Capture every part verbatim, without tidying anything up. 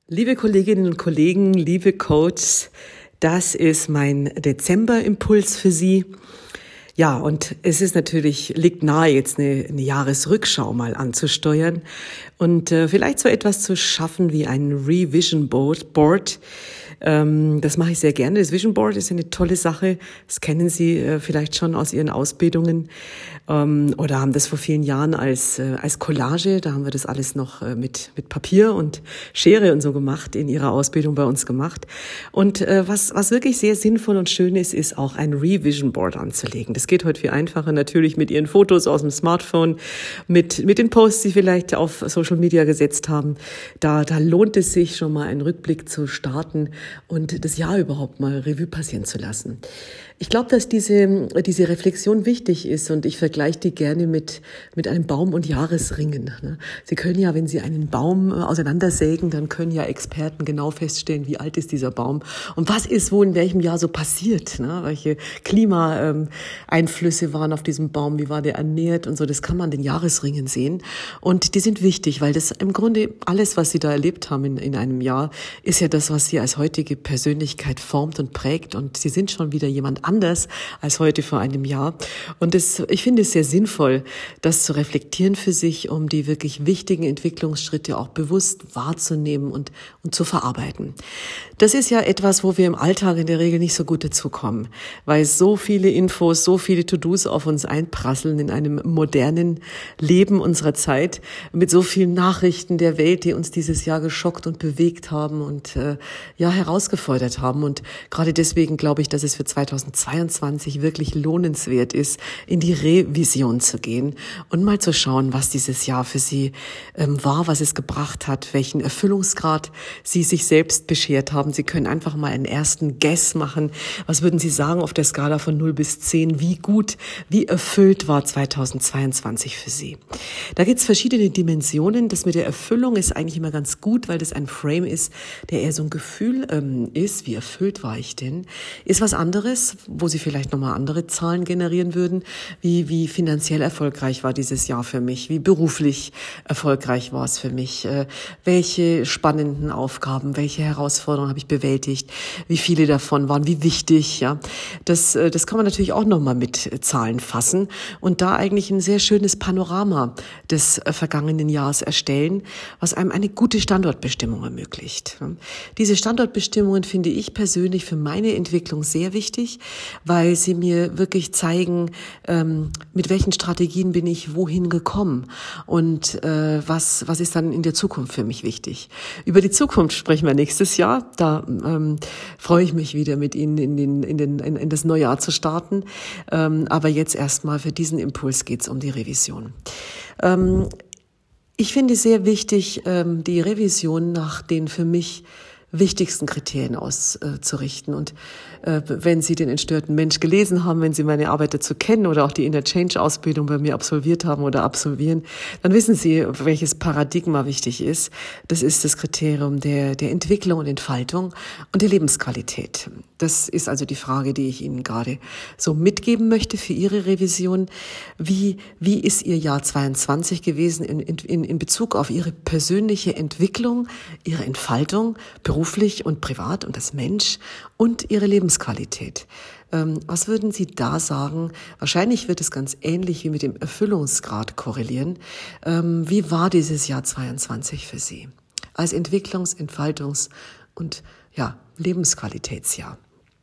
Liebe Kolleginnen und Kollegen, liebe Coaches, das ist mein Dezember-Impuls für Sie. Ja, und es ist natürlich, liegt nahe, jetzt eine, eine Jahresrückschau mal anzusteuern und äh, vielleicht so etwas zu schaffen wie ein Revision Board. Board. Ähm, das mache ich sehr gerne. Das Vision Board ist eine tolle Sache. Das kennen Sie äh, vielleicht schon aus Ihren Ausbildungen ähm, oder haben das vor vielen Jahren als äh, als Collage. Da haben wir das alles noch äh, mit mit Papier und Schere und so gemacht, in Ihrer Ausbildung bei uns gemacht. Und äh, was was wirklich sehr sinnvoll und schön ist, ist auch ein Revision Board anzulegen. Das geht heute viel einfacher, natürlich mit Ihren Fotos aus dem Smartphone, mit mit den Posts, die Sie vielleicht auf Social Media gesetzt haben. Da da lohnt es sich schon mal einen Rückblick zu starten und das Jahr überhaupt mal Revue passieren zu lassen. Ich glaube, dass diese diese Reflexion wichtig ist und ich vergleiche die gerne mit mit einem Baum- und Jahresringen. Sie können ja, wenn Sie einen Baum auseinandersägen, dann können ja Experten genau feststellen, wie alt ist dieser Baum und was ist wo in welchem Jahr so passiert. Welche Klimaeinflüsse waren auf diesem Baum, wie war der ernährt und so. Das kann man an den Jahresringen sehen und die sind wichtig, weil das im Grunde alles, was Sie da erlebt haben in, in einem Jahr, ist ja das, was Sie als heutige Persönlichkeit formt und prägt und Sie sind schon wieder jemand anders als heute vor einem Jahr. Und das, ich finde es sehr sinnvoll, das zu reflektieren für sich, um die wirklich wichtigen Entwicklungsschritte auch bewusst wahrzunehmen und, und zu verarbeiten. Das ist ja etwas, wo wir im Alltag in der Regel nicht so gut dazukommen, weil so viele Infos, so viele To-Dos auf uns einprasseln in einem modernen Leben unserer Zeit mit so vielen Nachrichten der Welt, die uns dieses Jahr geschockt und bewegt haben und äh, ja herausgefordert haben. Und gerade deswegen glaube ich, dass es für zweitausendzweiundzwanzig wirklich lohnenswert ist, in die Revision zu gehen und mal zu schauen, was dieses Jahr für Sie ähm, war, was es gebracht hat, welchen Erfüllungsgrad Sie sich selbst beschert haben. Sie können einfach mal einen ersten Guess machen. Was würden Sie sagen auf der Skala von null bis zehn? Wie gut, wie erfüllt war zweitausendzweiundzwanzig für Sie? Da gibt es verschiedene Dimensionen. Das mit der Erfüllung ist eigentlich immer ganz gut, weil das ein Frame ist, der eher so ein Gefühl ähm, ist. Wie erfüllt war ich denn? Ist was anderes, wo Sie vielleicht nochmal andere Zahlen generieren würden. Wie, wie finanziell erfolgreich war dieses Jahr für mich? Wie beruflich erfolgreich war es für mich? Äh, welche spannenden Aufgaben, welche Herausforderungen habe ich bewältigt? Wie viele davon waren wie wichtig? Ja, das, äh, das kann man natürlich auch nochmal mit Zahlen fassen und da eigentlich ein sehr schönes Panorama des äh, vergangenen Jahres erstellen, was einem eine gute Standortbestimmung ermöglicht. Ja. Diese Standortbestimmungen finde ich persönlich für meine Entwicklung sehr wichtig, weil sie mir wirklich zeigen, ähm, mit welchen Strategien bin ich wohin gekommen und äh, was was ist dann in der Zukunft für mich wichtig. Über die Zukunft sprechen wir nächstes Jahr. Da ähm, freue ich mich wieder mit Ihnen in den in den in, in das neue Jahr zu starten. Ähm, aber jetzt erstmal für diesen Impuls geht es um die Revision. Ähm, ich finde es sehr wichtig, ähm, die Revision nach den für mich wichtigsten Kriterien auszurichten. Und äh, wenn Sie den entstörten Mensch gelesen haben, wenn Sie meine Arbeit dazu kennen oder auch die Inner Change Ausbildung bei mir absolviert haben oder absolvieren, dann wissen Sie, welches Paradigma wichtig ist. Das ist das Kriterium der, der Entwicklung und Entfaltung und der Lebensqualität. Das ist also die Frage, die ich Ihnen gerade so mitgeben möchte für Ihre Revision. Wie, wie ist Ihr Jahr zweiundzwanzig gewesen in, in, in Bezug auf Ihre persönliche Entwicklung, Ihre Entfaltung, beruflich und privat und als Mensch und Ihre Lebensqualität? Ähm, was würden Sie da sagen? Wahrscheinlich wird es ganz ähnlich wie mit dem Erfüllungsgrad korrelieren. Ähm, wie war dieses Jahr zweiundzwanzig für Sie als Entwicklungs-, Entfaltungs- und ja, Lebensqualitätsjahr?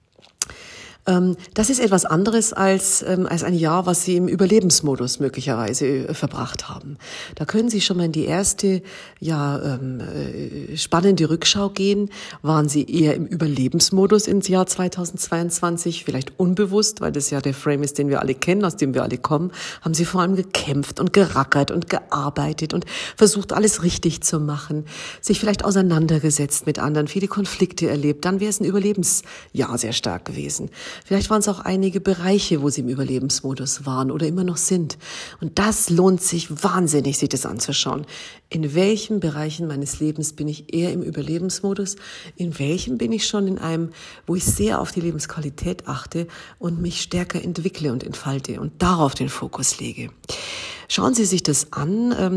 Das ist etwas anderes als, als ein Jahr, was Sie im Überlebensmodus möglicherweise verbracht haben. Da können Sie schon mal in die erste, ja, spannende Rückschau gehen. Waren Sie eher im Überlebensmodus ins Jahr zweitausendzweiundzwanzig? Vielleicht unbewusst, weil das ja der Frame ist, den wir alle kennen, aus dem wir alle kommen. Haben Sie vor allem gekämpft und gerackert und gearbeitet und versucht, alles richtig zu machen, sich vielleicht auseinandergesetzt mit anderen, viele Konflikte erlebt. Dann wäre es ein Überlebensjahr sehr stark gewesen. Vielleicht waren es auch einige Bereiche, wo Sie im Überlebensmodus waren oder immer noch sind. Und das lohnt sich wahnsinnig, sich das anzuschauen. In welchen Bereichen meines Lebens bin ich eher im Überlebensmodus? In welchem bin ich schon in einem, wo ich sehr auf die Lebensqualität achte und mich stärker entwickle und entfalte und darauf den Fokus lege? Schauen Sie sich das an. Da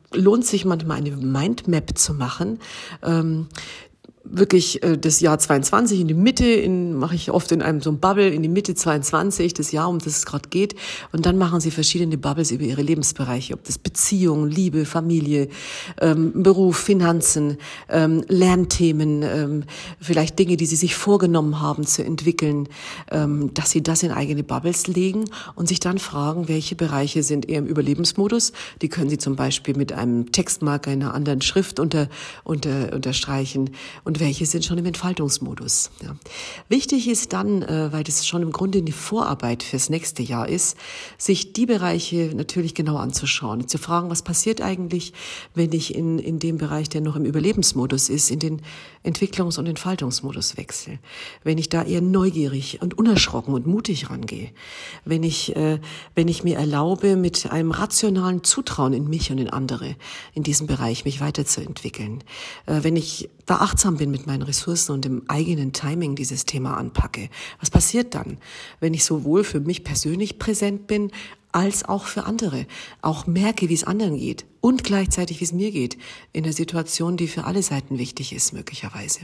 lohnt sich manchmal eine Mindmap zu machen, ähm, wirklich äh, das Jahr zweiundzwanzig in die Mitte, in, mache ich oft in einem so einem Bubble, in die Mitte zweiundzwanzig, das Jahr, um das es gerade geht. Und dann machen sie verschiedene Bubbles über ihre Lebensbereiche, ob das Beziehung, Liebe, Familie, ähm, Beruf, Finanzen, ähm, Lernthemen, ähm, vielleicht Dinge, die sie sich vorgenommen haben zu entwickeln, ähm, dass sie das in eigene Bubbles legen und sich dann fragen, welche Bereiche sind eher im Überlebensmodus. Die können sie zum Beispiel mit einem Textmarker in einer anderen Schrift unter, unter, unterstreichen. Und welche sind schon im Entfaltungsmodus. Ja. Wichtig ist dann, äh, weil das schon im Grunde eine Vorarbeit fürs nächste Jahr ist, sich die Bereiche natürlich genau anzuschauen, zu fragen, was passiert eigentlich, wenn ich in, in dem Bereich, der noch im Überlebensmodus ist, in den Entwicklungs- und Entfaltungsmodus wechsle. Wenn ich da eher neugierig und unerschrocken und mutig rangehe. Wenn ich, äh, wenn ich mir erlaube, mit einem rationalen Zutrauen in mich und in andere in diesem Bereich mich weiterzuentwickeln. Äh, wenn ich da achtsam bin mit meinen Ressourcen und im eigenen Timing dieses Thema anpacke. Was passiert dann, wenn ich sowohl für mich persönlich präsent bin, als auch für andere, auch merke, wie es anderen geht und gleichzeitig, wie es mir geht, in einer Situation, die für alle Seiten wichtig ist, möglicherweise.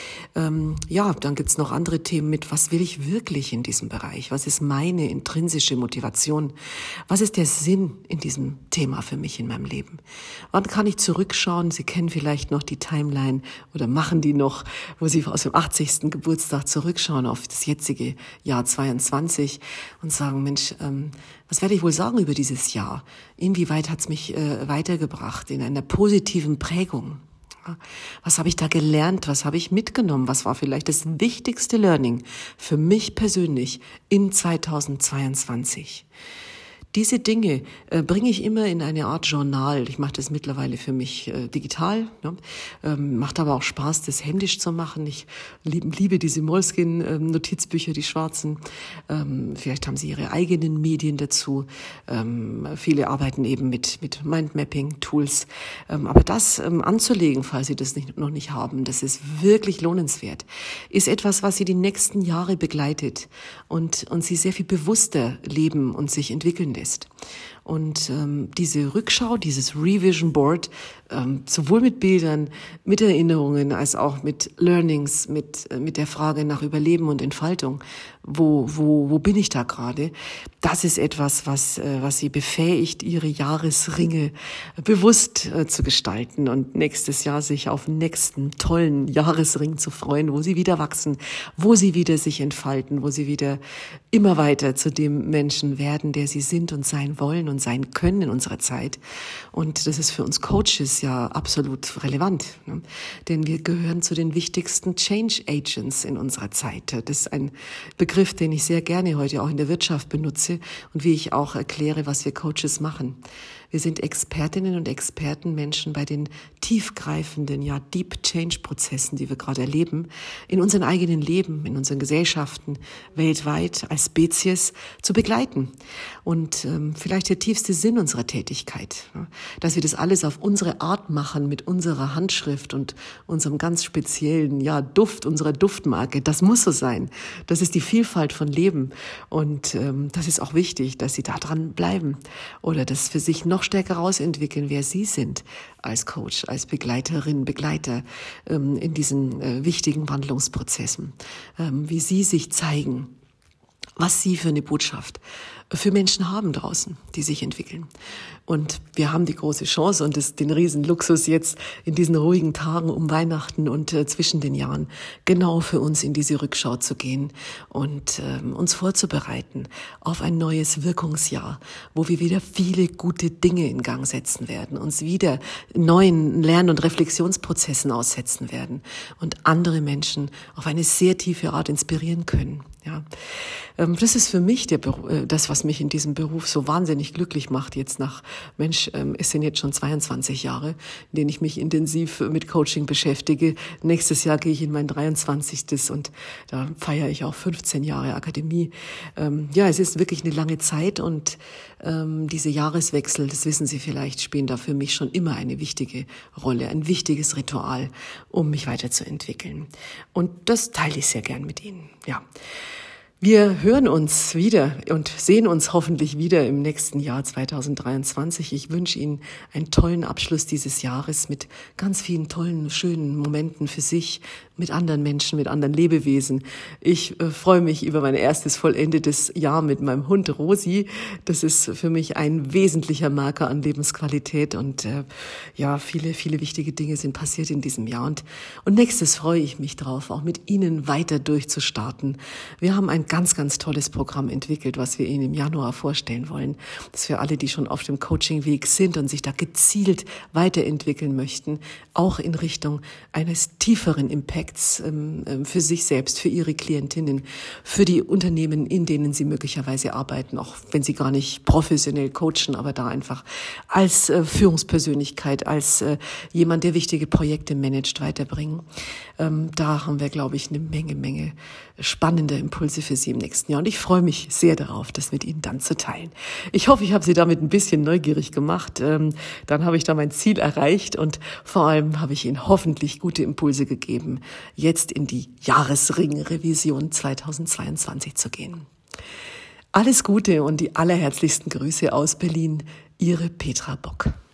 Ähm, ja, dann gibt's noch andere Themen mit, was will ich wirklich in diesem Bereich? Was ist meine intrinsische Motivation? Was ist der Sinn in diesem Thema für mich in meinem Leben? Wann kann ich zurückschauen? Sie kennen vielleicht noch die Timeline oder machen die noch, wo Sie aus dem achtzigsten Geburtstag zurückschauen auf das jetzige Jahr zweiundzwanzig und sagen, Mensch, ähm, was werde ich wohl sagen über dieses Jahr? Inwieweit hat's mich äh, weitergebracht in einer positiven Prägung? Was habe ich da gelernt? Was habe ich mitgenommen? Was war vielleicht das wichtigste Learning für mich persönlich in zweitausendzweiundzwanzig? Diese Dinge äh, bringe ich immer in eine Art Journal. Ich mache das mittlerweile für mich äh, digital. Ne? Ähm, macht aber auch Spaß, das händisch zu machen. Ich lieb, liebe diese Moleskine-Notizbücher, die schwarzen. Ähm, vielleicht haben Sie Ihre eigenen Medien dazu. Ähm, viele arbeiten eben mit mit Mindmapping-Tools. Ähm, aber das ähm, anzulegen, falls Sie das nicht, noch nicht haben, das ist wirklich lohnenswert. Ist etwas, was Sie die nächsten Jahre begleitet und und Sie sehr viel bewusster leben und sich entwickeln lässt. Und ähm, diese Rückschau, dieses Revision Board, ähm, sowohl mit Bildern, mit Erinnerungen, als auch mit Learnings, mit äh, mit der Frage nach Überleben und Entfaltung, wo wo wo bin ich da gerade? Das ist etwas, was äh, was Sie befähigt, Ihre Jahresringe bewusst äh, zu gestalten und nächstes Jahr sich auf den nächsten tollen Jahresring zu freuen, wo Sie wieder wachsen, wo Sie wieder sich entfalten, wo Sie wieder immer weiter zu dem Menschen werden, der Sie sind und sein wollen und sein können in unserer Zeit. Und das ist für uns Coaches ja absolut relevant, ne? Denn wir gehören zu den wichtigsten Change Agents in unserer Zeit. Das ist ein Begriff, den ich sehr gerne heute auch in der Wirtschaft benutze und wie ich auch erkläre, was wir Coaches machen. Wir sind Expertinnen und Experten, Menschen bei den tiefgreifenden, ja, Deep Change Prozessen, die wir gerade erleben, in unserem eigenen Leben, in unseren Gesellschaften, weltweit, als Spezies zu begleiten. Und ähm, vielleicht der tiefste Sinn unserer Tätigkeit, ja, dass wir das alles auf unsere Art machen, mit unserer Handschrift und unserem ganz speziellen, ja, Duft, unserer Duftmarke. Das muss so sein. Das ist die Vielfalt von Leben. Und ähm, das ist auch wichtig, dass Sie da dran bleiben oder das für sich noch noch stärker rausentwickeln, wer Sie sind als Coach, als Begleiterin, Begleiter ähm, in diesen äh, wichtigen Wandlungsprozessen, ähm, wie Sie sich zeigen, was Sie für eine Botschaft für Menschen haben draußen, die sich entwickeln. Und wir haben die große Chance und das, den riesen Luxus jetzt in diesen ruhigen Tagen um Weihnachten und äh, zwischen den Jahren genau für uns in diese Rückschau zu gehen und ähm, uns vorzubereiten auf ein neues Wirkungsjahr, wo wir wieder viele gute Dinge in Gang setzen werden, uns wieder neuen Lern- und Reflexionsprozessen aussetzen werden und andere Menschen auf eine sehr tiefe Art inspirieren können. Ja, ähm, das ist für mich der, äh, das, was mich in diesem Beruf so wahnsinnig glücklich macht. Jetzt nach, Mensch, ähm, es sind jetzt schon zweiundzwanzig Jahre, in denen ich mich intensiv mit Coaching beschäftige. Nächstes Jahr gehe ich in mein dreiundzwanzigstes und da feiere ich auch fünfzehn Jahre Akademie. Ähm, ja, es ist wirklich eine lange Zeit und ähm, diese Jahreswechsel, das wissen Sie vielleicht, spielen da für mich schon immer eine wichtige Rolle, ein wichtiges Ritual, um mich weiterzuentwickeln. Und das teile ich sehr gern mit Ihnen. Ja. Wir hören uns wieder und sehen uns hoffentlich wieder im nächsten Jahr zweitausenddreiundzwanzig. Ich wünsche Ihnen einen tollen Abschluss dieses Jahres mit ganz vielen tollen, schönen Momenten für sich, mit anderen Menschen, mit anderen Lebewesen. Ich äh, freue mich über mein erstes vollendetes Jahr mit meinem Hund Rosi. Das ist für mich ein wesentlicher Marker an Lebensqualität und äh, ja, viele, viele wichtige Dinge sind passiert in diesem Jahr. Und, und nächstes freue ich mich drauf, auch mit Ihnen weiter durchzustarten. Wir haben ein ganz, ganz tolles Programm entwickelt, was wir Ihnen im Januar vorstellen wollen. Das für alle, die schon auf dem Coachingweg sind und sich da gezielt weiterentwickeln möchten, auch in Richtung eines tieferen Impacts für sich selbst, für ihre Klientinnen, für die Unternehmen, in denen sie möglicherweise arbeiten, auch wenn sie gar nicht professionell coachen, aber da einfach als Führungspersönlichkeit, als jemand, der wichtige Projekte managt, weiterbringen. Da haben wir, glaube ich, eine Menge, Menge spannende Impulse für Sie im nächsten Jahr. Und ich freue mich sehr darauf, das mit Ihnen dann zu teilen. Ich hoffe, ich habe Sie damit ein bisschen neugierig gemacht. Dann habe ich da mein Ziel erreicht und vor allem habe ich Ihnen hoffentlich gute Impulse gegeben, jetzt in die Jahresring-Revision zweitausendzweiundzwanzig zu gehen. Alles Gute und die allerherzlichsten Grüße aus Berlin, Ihre Petra Bock.